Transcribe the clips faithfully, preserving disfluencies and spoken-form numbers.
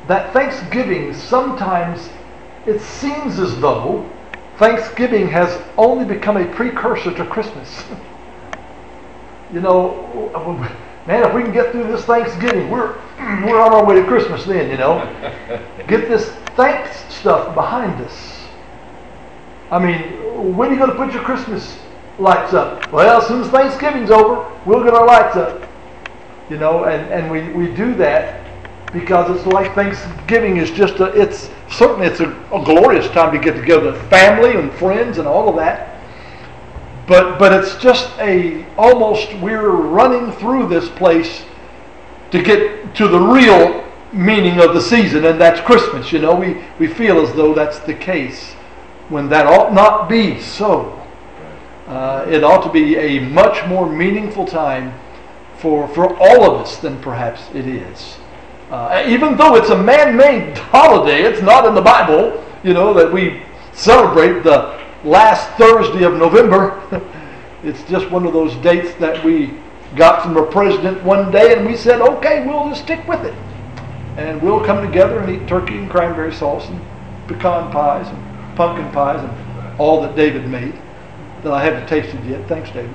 that Thanksgiving, sometimes it seems as though Thanksgiving has only become a precursor to Christmas. You know, man, if we can get through this Thanksgiving, we're we're on our way to Christmas then, you know. Get this thanks stuff behind us. I mean, when are you going to put your Christmas lights up? Well, as soon as Thanksgiving's over, we'll get our lights up. You know, and, and we, we do that because it's like Thanksgiving is just a, it's certainly it's a, a glorious time to get together with family and friends and all of that. But but it's just a, almost we're running through this place to get to the real meaning of the season, and that's Christmas. You know, we, we feel as though that's the case when that ought not be so. Uh, it ought to be a much more meaningful time for, for all of us than perhaps it is. Uh, even though it's a man-made holiday, it's not in the Bible, you know, that we celebrate the last Thursday of November. It's just one of those dates that we got from a president one day, and we said, okay, we'll just stick with it. And we'll come together and eat turkey and cranberry sauce and pecan pies and pumpkin pies and all that David made that I haven't tasted yet. Thanks, David.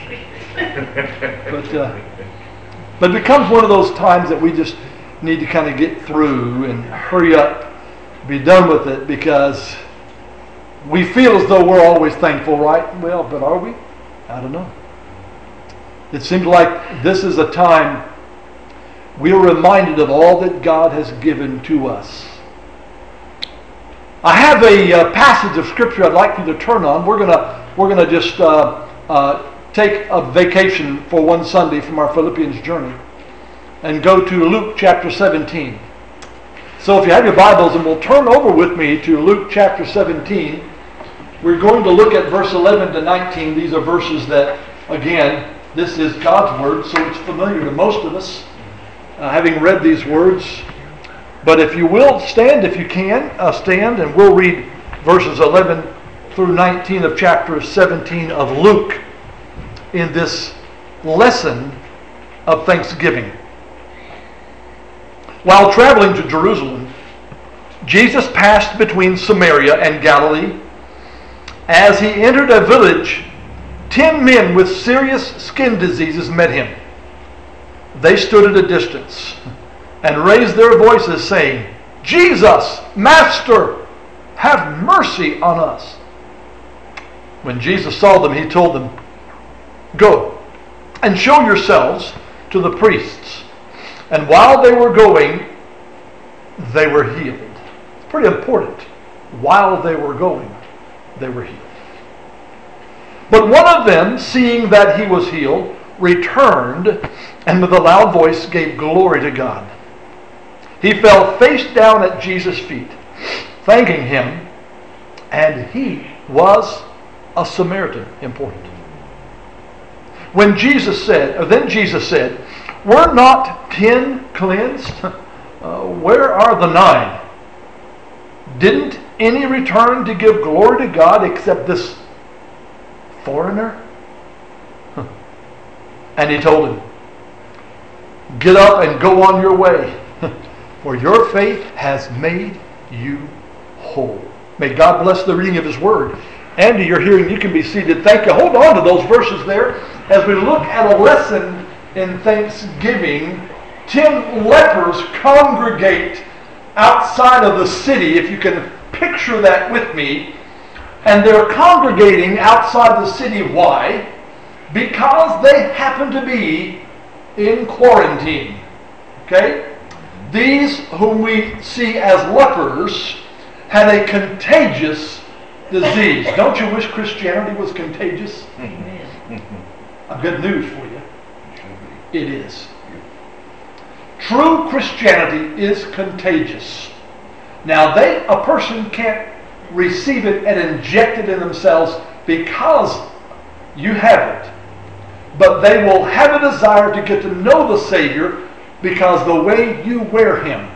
but, uh, but it becomes one of those times that we just need to kind of get through and hurry up, be done with it, because we feel as though we're always thankful, right? Well, but are we? I don't know. It seems like this is a time we are reminded of all that God has given to us. I have a uh, passage of Scripture I'd like you to turn on. We're gonna we're gonna just uh, uh, take a vacation for one Sunday from our Philippians journey and go to Luke chapter seventeen. So if you have your Bibles, and will turn over with me to Luke chapter seventeen. We're going to look at verse eleven to nineteen. These are verses that, again, this is God's Word, so it's familiar to most of us, uh, having read these words. But if you will, stand if you can, uh, stand, and we'll read verses eleven through nineteen of chapter seventeen of Luke in this lesson of Thanksgiving. While traveling to Jerusalem, Jesus passed between Samaria and Galilee. As he entered a village, ten men with serious skin diseases met him. They stood at a distance and raised their voices, saying, Jesus, Master, have mercy on us. When Jesus saw them, he told them, Go and show yourselves to the priests. And while they were going, they were healed. It's pretty important. While they were going, they were healed. But one of them, seeing that he was healed, returned and with a loud voice gave glory to God. He fell face down at Jesus' feet, thanking him, and he was a Samaritan. Important. When Jesus said, or then Jesus said, Were not ten cleansed? Uh, where are the nine? Didn't any return to give glory to God except this foreigner? Huh. And he told him, Get up and go on your way, for your faith has made you whole. May God bless the reading of His Word. Andy, you're hearing, you can be seated. Thank you. Hold on to those verses there as we look at a lesson in Thanksgiving. Ten lepers congregate outside of the city, if you can picture that with me. And they're congregating outside the city. Why? Because they happen to be in quarantine. Okay? These whom we see as lepers had a contagious disease. Don't you wish Christianity was contagious? I've got news for you. It is. True Christianity is contagious. Now, they a person can't receive it and inject it in themselves because you have it. But they will have a desire to get to know the Savior because the way you wear Him.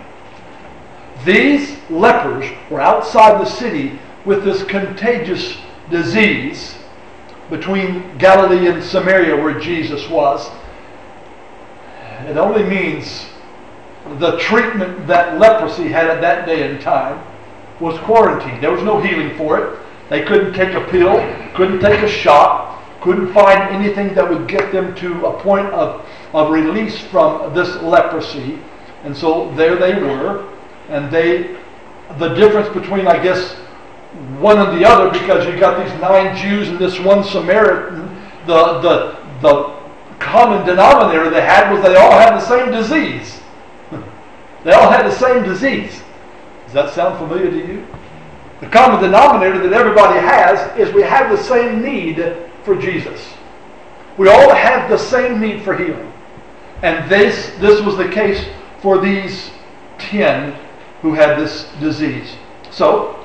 These lepers were outside the city with this contagious disease between Galilee and Samaria where Jesus was. It only means the treatment that leprosy had at that day and time was quarantine. There was no healing for it. They couldn't take a pill, couldn't take a shot, couldn't find anything that would get them to a point of, of release from this leprosy. And so there they were. And they, the difference between, I guess, one and the other, because you got these nine Jews and this one Samaritan, the, the, the common denominator they had was they all had the same disease. They all had the same disease. Does that sound familiar to you? The common denominator that everybody has is we have the same need for Jesus. We all have the same need for healing. And this, this was the case for these ten who had this disease. So,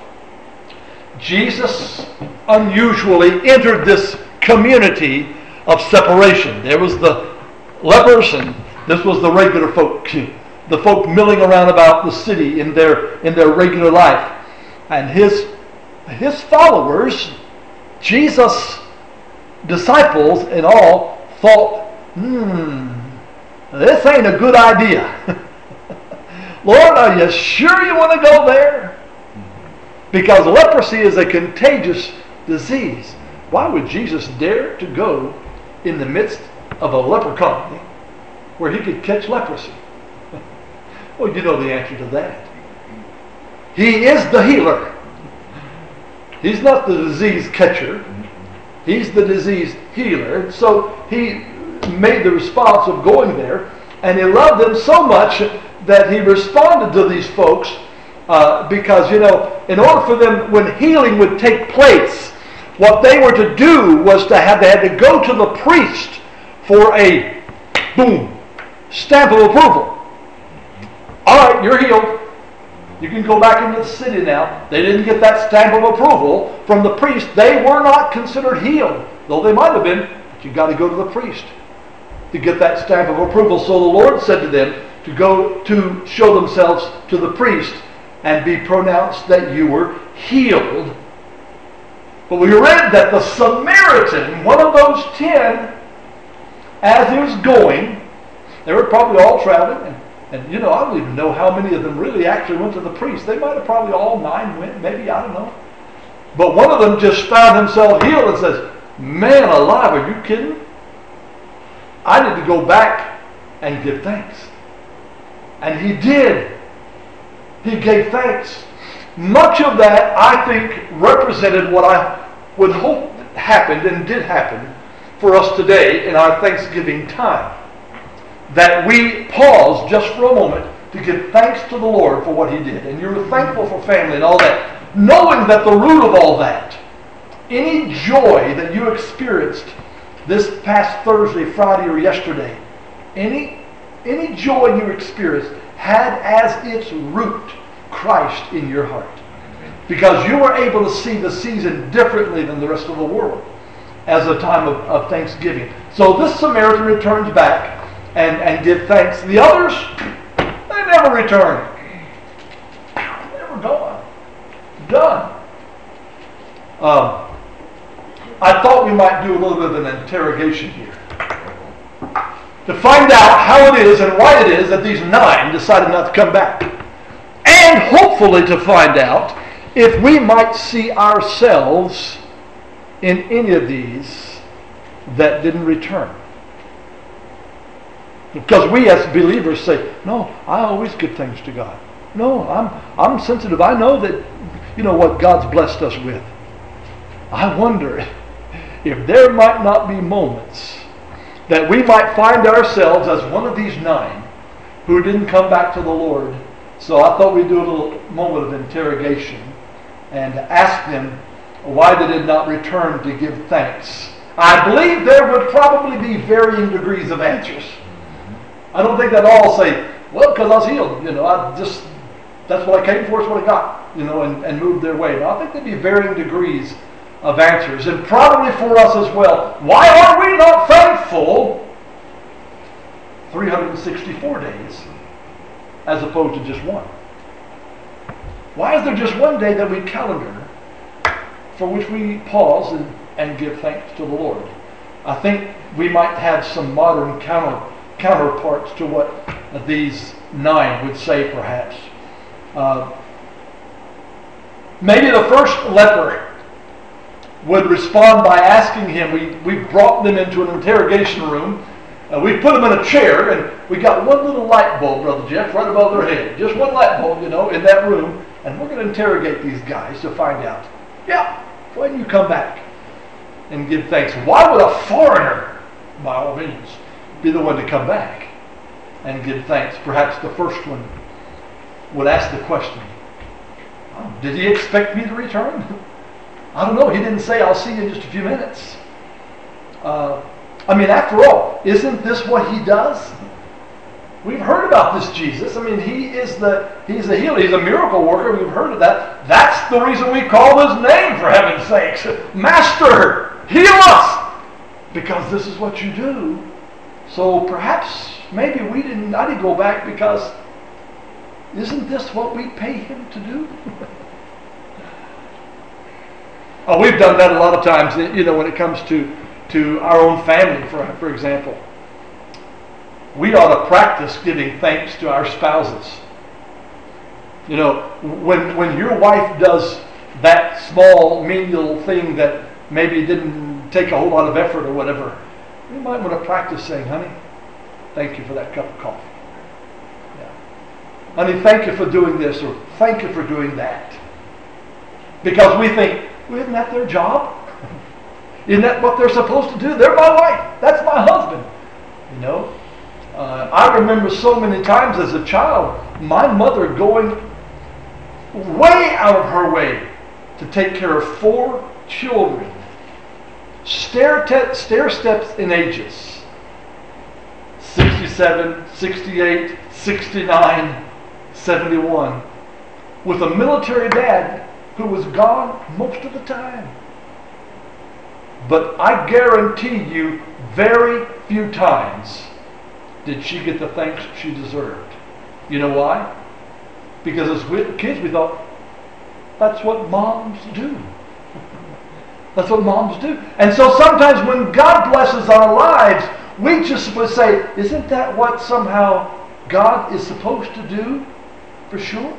Jesus unusually entered this community of separation. There was the lepers, and this was the regular folk, the folk milling around about the city in their in their regular life. And his his followers, Jesus' disciples in all, thought, hmm, this ain't a good idea. Lord, are you sure you want to go there? Because leprosy is a contagious disease. Why would Jesus dare to go in the midst of a leper colony where he could catch leprosy? Well, you know the answer to that. He is the healer. He's not the disease catcher. He's the disease healer. So he made the response of going there, and he loved them so much that he responded to these folks uh, because, you know, in order for them, when healing would take place, what they were to do was to have, they had to go to the priest for a, boom, stamp of approval. All right, you're healed. You can go back into the city now. They didn't get that stamp of approval from the priest. They were not considered healed, though they might have been, but you got to go to the priest to get that stamp of approval. So the Lord said to them to go to show themselves to the priest and be pronounced that you were healed. But we read that the Samaritan, one of those ten, as he was going, they were probably all traveling, and, and you know, I don't even know how many of them really actually went to the priest. They might have probably all nine went, maybe, I don't know. But one of them just found himself healed and says, man alive, are you kidding? I need to go back and give thanks. And he did. He gave thanks. Much of that, I think, represented what I would hope happened and did happen for us today in our Thanksgiving time. That we pause just for a moment to give thanks to the Lord for what he did. And you were thankful for family and all that. Knowing that the root of all that, any joy that you experienced this past Thursday, Friday, or yesterday, any, any joy you experienced had as its root Christ in your heart. Because you were able to see the season differently than the rest of the world as a time of, of Thanksgiving. So this Samaritan returns back and, and give thanks. The others, they never return. They were gone. Done. Um, I thought we might do a little bit of an interrogation here to find out how it is and why it is that these nine decided not to come back. And hopefully to find out if we might see ourselves in any of these that didn't return. Because we as believers say, no, I always give thanks to God. No, I'm I'm sensitive. I know that, you know, what God's blessed us with. I wonder if there might not be moments that we might find ourselves as one of these nine who didn't come back to the Lord. So I thought we'd do a little moment of interrogation and ask them why they did not return to give thanks. I believe there would probably be varying degrees of answers. I don't think they'd all say, well, because I was healed. You know, I just, that's what I came for, it's what I got, you know, and, and moved their way. Now, I think there'd be varying degrees of answers. And probably for us as well. Why are we not thankful three hundred sixty-four days as opposed to just one? Why is there just one day that we calendar for which we pause and, and give thanks to the Lord? I think we might have some modern counter, counterparts to what these nine would say perhaps. Uh, maybe the first leper would respond by asking him, we, we brought them into an interrogation room, uh, we put them in a chair, and we got one little light bulb, Brother Jeff, right above their head. Just one light bulb, you know, in that room, and we're going to interrogate these guys to find out, yeah, when you come back and give thanks. Why would a foreigner, by all means, be the one to come back and give thanks? Perhaps the first one would ask the question, oh, did he expect me to return? I don't know. He didn't say, I'll see you in just a few minutes. Uh, I mean, after all, isn't this what he does? We've heard about this Jesus. I mean, he is the, he's a healer. He's a miracle worker. We've heard of that. That's the reason we call his name, for heaven's sakes. Master, heal us! Because this is what you do. So perhaps, maybe we didn't, I didn't go back because isn't this what we pay him to do? Oh, we've done that a lot of times, you know, when it comes to, to our own family, for, for example. We ought to practice giving thanks to our spouses. You know, when, when your wife does that small, menial thing that maybe didn't take a whole lot of effort or whatever, you might want to practice saying, honey, thank you for that cup of coffee. Yeah. Honey, thank you for doing this, or thank you for doing that. Because we think, well, isn't that their job? Isn't that what they're supposed to do? They're my wife. That's my husband. You know? Uh, I remember so many times as a child, my mother going way out of her way to take care of four children. Stair, te- stair steps in ages. sixty-seven, sixty-eight, sixty-nine, seventy-one. With a military dad who was gone most of the time. But I guarantee you, very few times did she get the thanks she deserved. You know why? Because as we, kids we thought, that's what moms do. That's what moms do. And so sometimes when God blesses our lives, we just would say, isn't that what somehow God is supposed to do? For sure.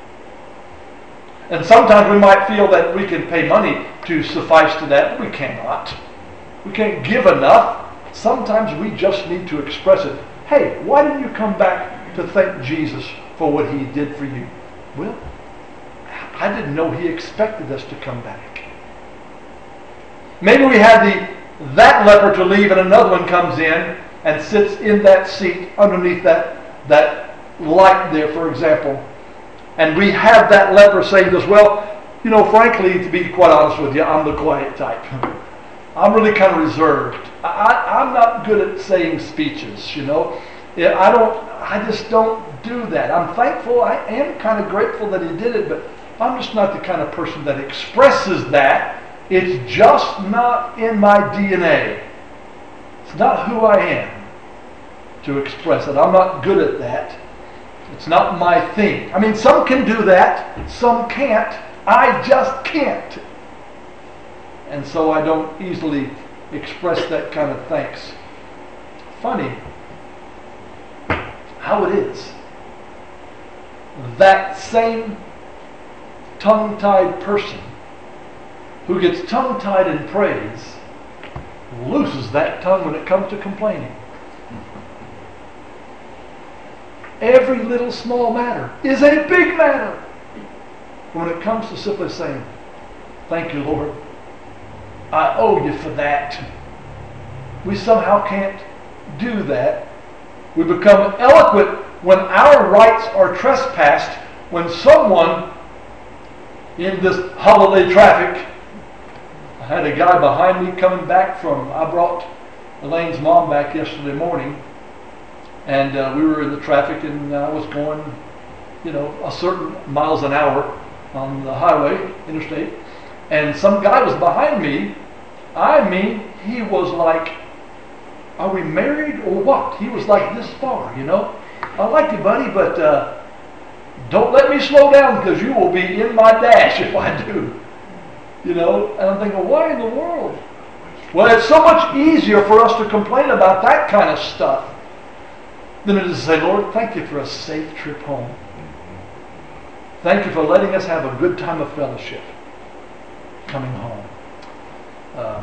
And sometimes we might feel that we can pay money to suffice to that. We cannot. We can't give enough. Sometimes we just need to express it. Hey, why didn't you come back to thank Jesus for what he did for you? Well, I didn't know he expected us to come back. Maybe we had the that leper to leave and another one comes in and sits in that seat underneath that, that light there, for example. And we have that leper saying to us, well, you know, frankly, to be quite honest with you, I'm the quiet type. I'm really kind of reserved. I, I'm not good at saying speeches, you know. I don't, I just don't do that. I'm thankful, I am kind of grateful that he did it, but I'm just not the kind of person that expresses that. It's just not in my D N A. It's not who I am to express it. I'm not good at that. It's not my thing. I mean, some can do that, some can't. I just can't. And so I don't easily express that kind of thanks. Funny how it is. That same tongue-tied person who gets tongue-tied in praise loses that tongue when it comes to complaining. Every little small matter is a big matter when it comes to simply saying, thank you, Lord. I owe you for that. We somehow can't do that. We become eloquent when our rights are trespassed, when someone in this holiday traffic, I had a guy behind me coming back from, I brought Elaine's mom back yesterday morning, and uh, we were in the traffic, and I was going, you know, a certain miles an hour on the highway, interstate, and some guy was behind me. I mean, he was like, are we married or what? He was like this far, you know. I like you, buddy, but uh, don't let me slow down because you will be in my dash if I do. You know, and I'm thinking, why in the world? Well, it's so much easier for us to complain about that kind of stuff than it is to say, Lord, thank you for a safe trip home. Thank you for letting us have a good time of fellowship coming home. Uh,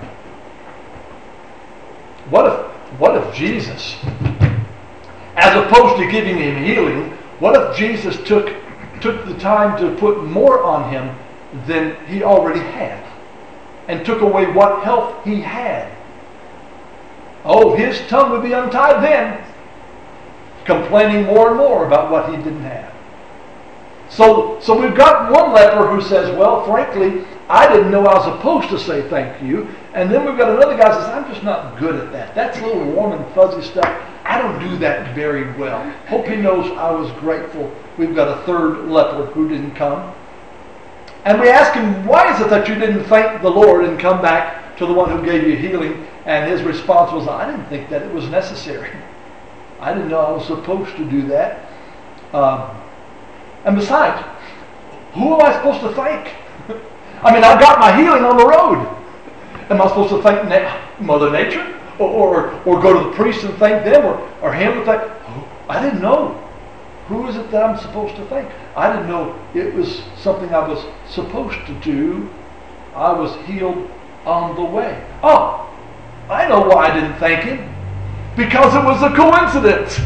what if, what if Jesus, as opposed to giving him healing, what if Jesus took, took the time to put more on him than he already had, and took away what health he had? Oh, his tongue would be untied then, complaining more and more about what he didn't have. So, so we've got one leper who says, well, frankly, I didn't know I was supposed to say thank you. And then we've got another guy who says, I'm just not good at that. That's a little warm and fuzzy stuff. I don't do that very well. Hope he knows I was grateful. We've got a third leper who didn't come. And we ask him, why is it that you didn't thank the Lord and come back to the one who gave you healing? And his response was, I didn't think that it was necessary. I didn't know I was supposed to do that. Um, and besides, who am I supposed to thank? I mean, I got my healing on the road. Am I supposed to thank na- Mother Nature? Or, or, or go to the priest and thank them? Or, or him and thank? I didn't know. Who is it that I'm supposed to thank? I didn't know it was something I was supposed to do. I was healed on the way. Oh, I know why I didn't thank him. Because it was a coincidence.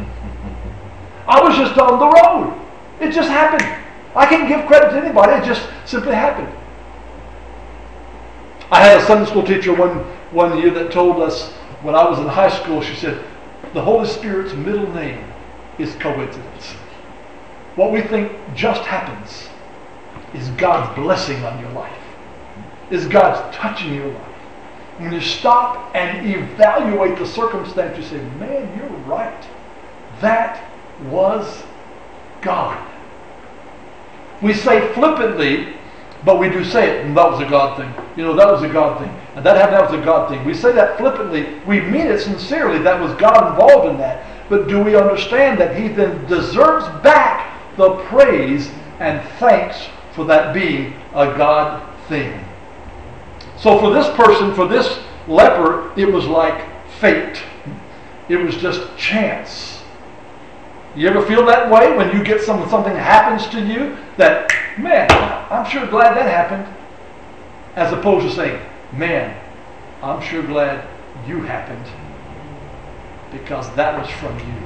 I was just on the road. It just happened. I can't give credit to anybody. It just simply happened. I had a Sunday school teacher one, one year that told us when I was in high school, she said, the Holy Spirit's middle name is coincidence. What we think just happens is God's blessing on your life. Is God's touching your life. When you stop and evaluate the circumstance, you say, man, you're right. That was God. We say flippantly, but we do say it, and that was a God thing. You know, that was a God thing. And that happened, that was a God thing. We say that flippantly. We mean it sincerely. That was God involved in that. But do we understand that he then deserves back the praise and thanks for that being a God thing? So for this person, for this leper, it was like fate. It was just chance. You ever feel that way when you get some, something happens to you that, man, I'm sure glad that happened, as opposed to saying, man, I'm sure glad you happened because that was from you.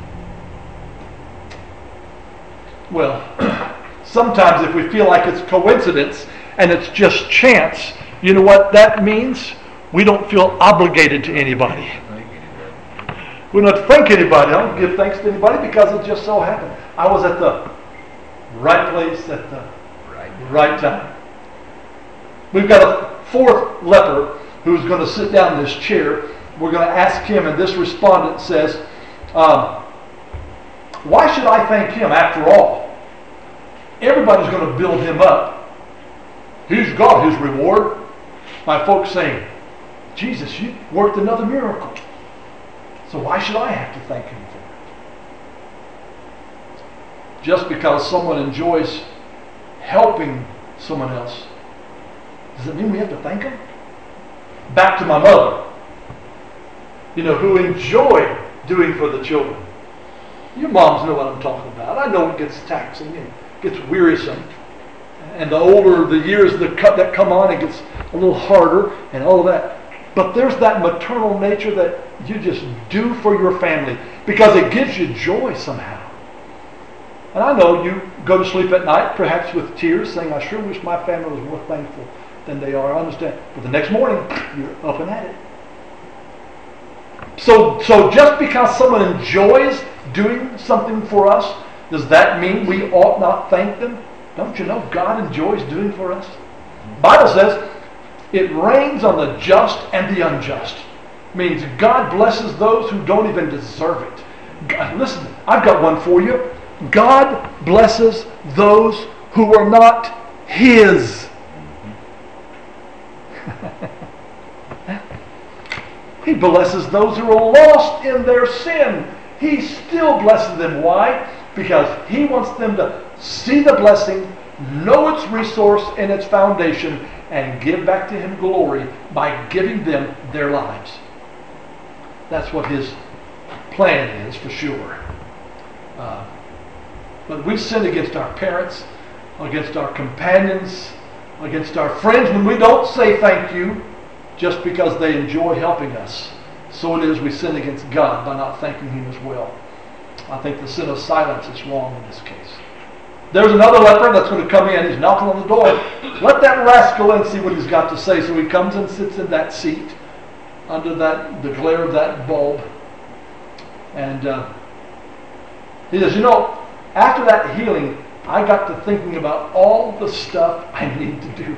Well, sometimes if we feel like it's coincidence and it's just chance, you know what that means? We don't feel obligated to anybody. We don't thank anybody. I don't give thanks to anybody because it just so happened. I was at the right place at the right, right time. We've got a fourth leper who's going to sit down in this chair. We're going to ask him, and this respondent says, um, why should I thank him after all? Everybody's going to build him up. He's got his reward. My folks saying, Jesus, you worked another miracle. So why should I have to thank him for it? Just because someone enjoys helping someone else, does it mean we have to thank him? Back to my mother, you know, who enjoyed doing for the children. You moms know what I'm talking about. I know it gets taxing and gets wearisome. And the older the years that come on, it gets a little harder and all of that. But there's that maternal nature that you just do for your family because it gives you joy somehow. And I know you go to sleep at night, perhaps with tears, saying, I sure wish my family was more thankful than they are. I understand. But the next morning, you're up and at it. So, so just because someone enjoys doing something for us, does that mean we ought not thank them? Don't you know God enjoys doing for us? The Bible says it rains on the just and the unjust. Means God blesses those who don't even deserve it. God, listen, I've got one for you. God blesses those who are not His. He blesses those who are lost in their sin. He still blesses them. Why? Because He wants them to see the blessing, know its resource and its foundation, and give back to Him glory by giving them their lives. That's what His plan is, for sure. Uh, but we sin against our parents, against our companions, against our friends when we don't say thank you just because they enjoy helping us. So it is we sin against God by not thanking Him as well. I think the sin of silence is wrong in this case. There's another leper that's going to come in. He's knocking on the door. Let that rascal in, see what he's got to say. So he comes and sits in that seat under that the glare of that bulb. And uh, he says, you know, after that healing, I got to thinking about all the stuff I need to do.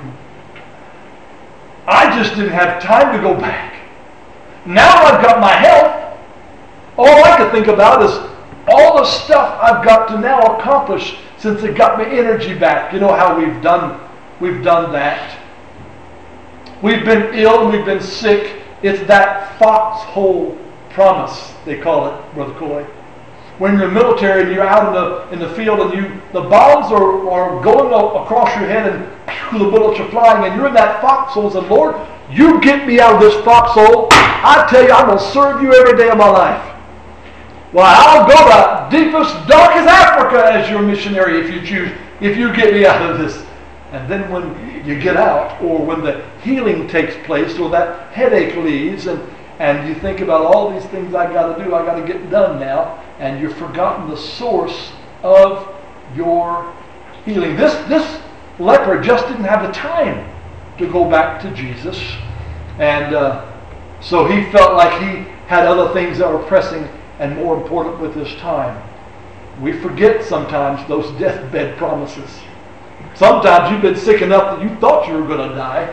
I just didn't have time to go back. Now I've got my health. All I could think about is all the stuff I've got to now accomplish since it got me energy back. You know how we've done we've done that. We've been ill and we've been sick. It's that foxhole promise, they call it, Brother Coy. When you're in the military and you're out in the in the field and you the bombs are, are going across your head and pew, the bullets are flying and you're in that foxhole and say, Lord, you get me out of this foxhole. I tell you, I'm going to serve you every day of my life. Well, I'll go to deepest, darkest Africa as your missionary if you choose, if you get me out of this. And then when you get out, or when the healing takes place, or that headache leaves, and, and you think about all these things I got to do, I got to get done now, and you've forgotten the source of your healing. This, this leper just didn't have the time to go back to Jesus. And uh, so he felt like he had other things that were pressing and more important with his time. We forget sometimes those deathbed promises. Sometimes you've been sick enough that you thought you were going to die.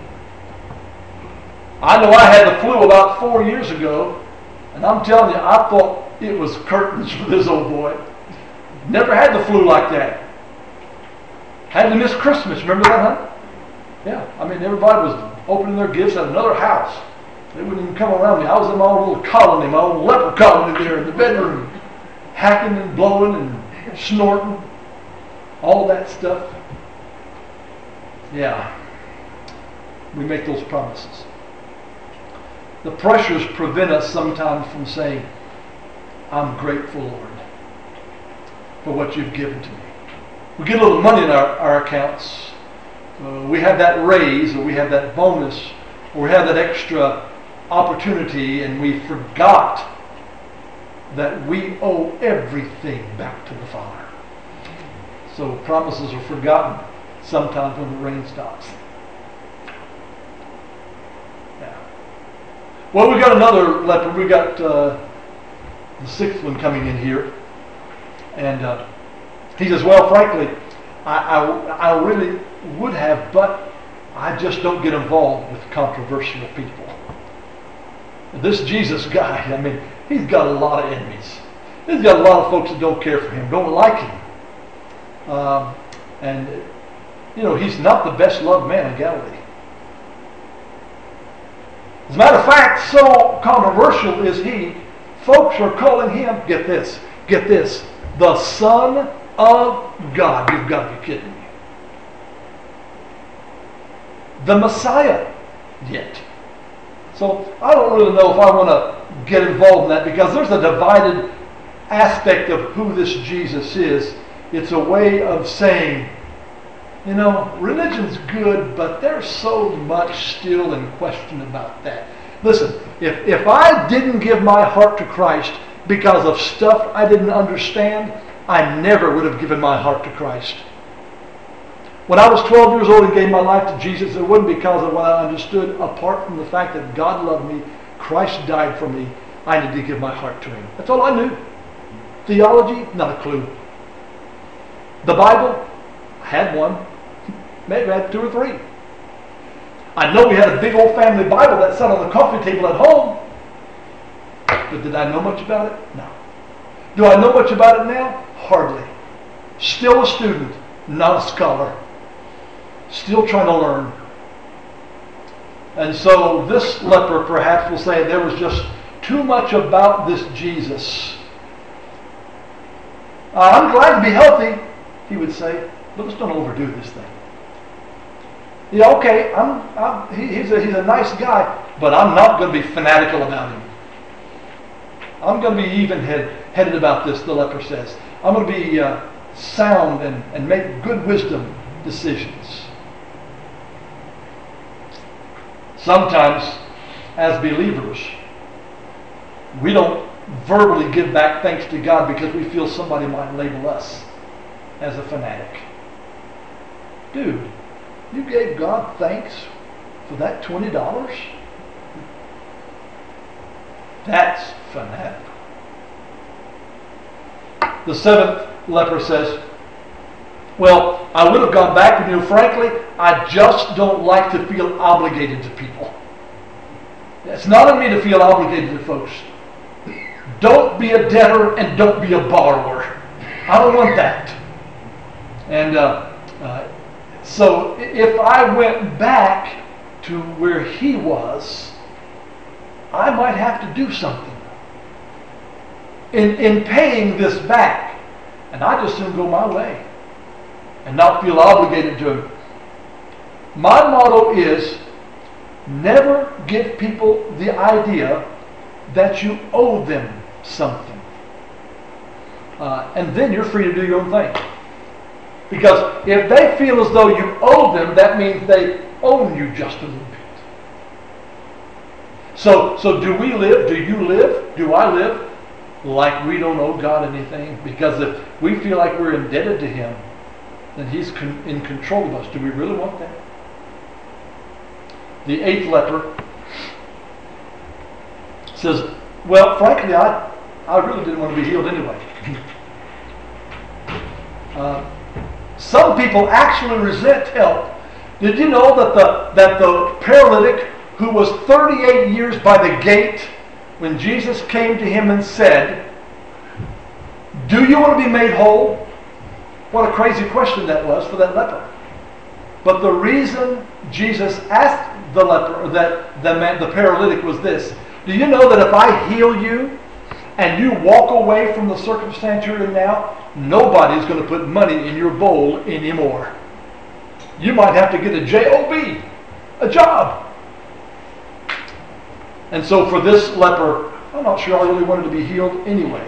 I know I had the flu about four years ago, and I'm telling you, I thought it was curtains for this old boy. Never had the flu like that. Had to miss Christmas. Remember that, huh? Yeah. I mean, everybody was opening their gifts at another house. They wouldn't even come around me. I was in my own little colony, my own leper colony there in the bedroom, hacking and blowing and snorting, all that stuff. Yeah, we make those promises. The pressures prevent us sometimes from saying, I'm grateful, Lord, for what you've given to me. We get a little money in our, our accounts. Uh, we have that raise, or we have that bonus, or we have that extra opportunity, and we forgot that we owe everything back to the Father. So promises are forgotten sometimes when the rain stops. Yeah. Well, we got another leper. We got uh, the sixth one coming in here, and uh, he says, "Well, frankly, I, I I really would have, but I just don't get involved with controversial people." This Jesus guy, I mean, he's got a lot of enemies. He's got a lot of folks that don't care for him, don't like him. Um, and, you know, he's not the best loved man in Galilee. As a matter of fact, so controversial is he, folks are calling him, get this, get this, the Son of God. You've got to be kidding me. The Messiah yet. So I don't really know if I want to get involved in that, because there's a divided aspect of who this Jesus is. It's a way of saying, you know, religion's good, but there's so much still in question about that. Listen, if, if I didn't give my heart to Christ because of stuff I didn't understand, I never would have given my heart to Christ. When I was twelve years old and gave my life to Jesus, it wasn't because of what I understood. Apart from the fact that God loved me, Christ died for me, I needed to give my heart to Him. That's all I knew. Theology, not a clue. The Bible, I had one. Maybe I had two or three. I know we had a big old family Bible that sat on the coffee table at home. But did I know much about it? No. Do I know much about it now? Hardly. Still a student, not a scholar. Still trying to learn. And so this leper perhaps will say there was just too much about this Jesus. Uh, I'm glad to be healthy, he would say, but let's don't overdo this thing. Yeah, okay, I'm, I'm, he, he's, a, he's a nice guy, but I'm not going to be fanatical about him. I'm going to be even-headed about this, the leper says. I'm going to be uh, sound and, and make good wisdom decisions. Sometimes, as believers, we don't verbally give back thanks to God because we feel somebody might label us as a fanatic. Dude, you gave God thanks for that twenty dollars? That's fanatical. The seventh leper says, well, I would have gone back, but you know, frankly, I just don't like to feel obligated to people. It's not on me to feel obligated to folks. Don't be a debtor and don't be a borrower. I don't want that. And uh, uh, so if I went back to where he was, I might have to do something in, in paying this back. And I just soon go my way and not feel obligated to him. My motto is never give people the idea that you owe them something. Uh, and then you're free to do your own thing. Because if they feel as though you owe them, that means they own you just a little bit. So, so do we live, do you live, do I live like we don't owe God anything? Because if we feel like we're indebted to Him, then He's con- in control of us. Do we really want that? The eighth leper says, well, frankly, I, I really didn't want to be healed anyway. uh, some people actually resent help. Did you know that the, that the paralytic who was thirty-eight years by the gate, when Jesus came to him and said, do you want to be made whole? What a crazy question that was for that leper. But the reason Jesus asked the leper, that the man, the paralytic, was this: do you know that if I heal you and you walk away from the circumstance you're in now, nobody's going to put money in your bowl anymore. You might have to get a job, a job. And so for this leper, I'm not sure I really wanted to be healed anyway.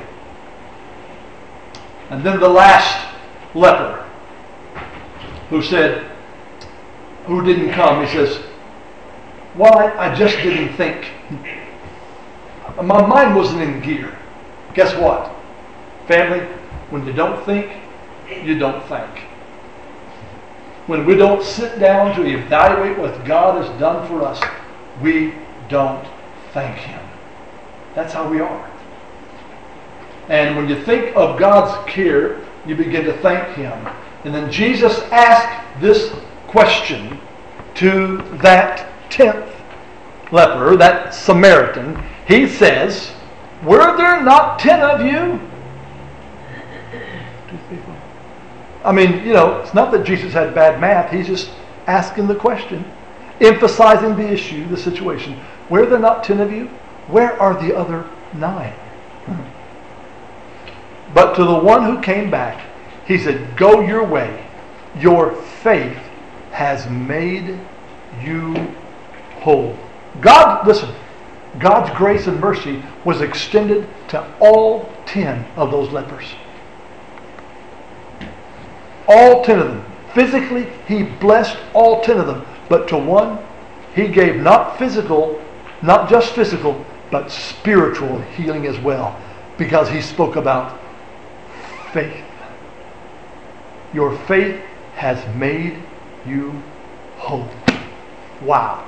And then the last leper who said, who didn't come, he says, well, I, I just didn't think. My mind wasn't in gear. Guess what? Family, when you don't think, you don't think. When we don't sit down to evaluate what God has done for us, we don't thank Him. That's how we are. And when you think of God's care, you begin to thank Him. And then Jesus asked this question to that tenth leper, that Samaritan. He says, were there not ten of you? I mean, you know, it's not that Jesus had bad math. He's just asking the question, emphasizing the issue, the situation. Were there not ten of you? Where are the other nine? But to the one who came back, He said, go your way. Your faith has made you whole. God, listen, God's grace and mercy was extended to all ten of those lepers. All ten of them. Physically, He blessed all ten of them. But to one, He gave not physical, not just physical, but spiritual healing as well. Because He spoke about faith. Your faith has made you whole. Wow.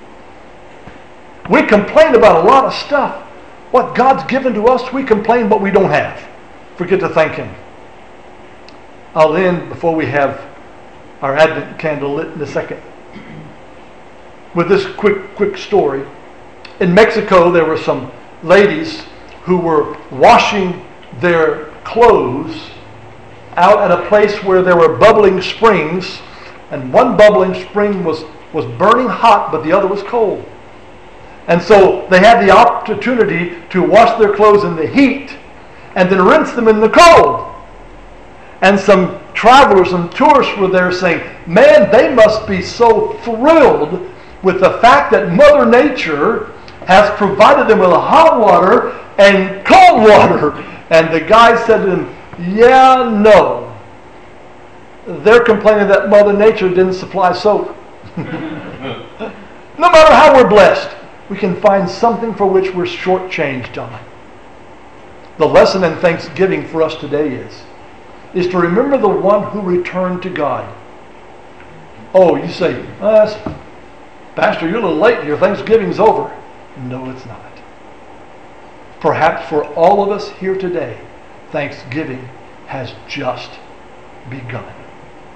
We complain about a lot of stuff. What God's given to us, we complain what we don't have. Forget to thank Him. I'll end before we have our Advent candle lit in a second with this quick, quick story. In Mexico, there were some ladies who were washing their clothes out at a place where there were bubbling springs, and one bubbling spring was, was burning hot, but the other was cold. And so they had the opportunity to wash their clothes in the heat and then rinse them in the cold. And some travelers and tourists were there saying, man, they must be so thrilled with the fact that Mother Nature has provided them with hot water and cold water. And the guy said to them, yeah, no. They're complaining that Mother Nature didn't supply soap. No matter how we're blessed, we can find something for which we're shortchanged on. The lesson in Thanksgiving for us today is, is to remember the one who returned to God. Oh, you say, oh, Pastor, you're a little late. Your Thanksgiving's over. No, it's not. Perhaps for all of us here today, Thanksgiving has just begun.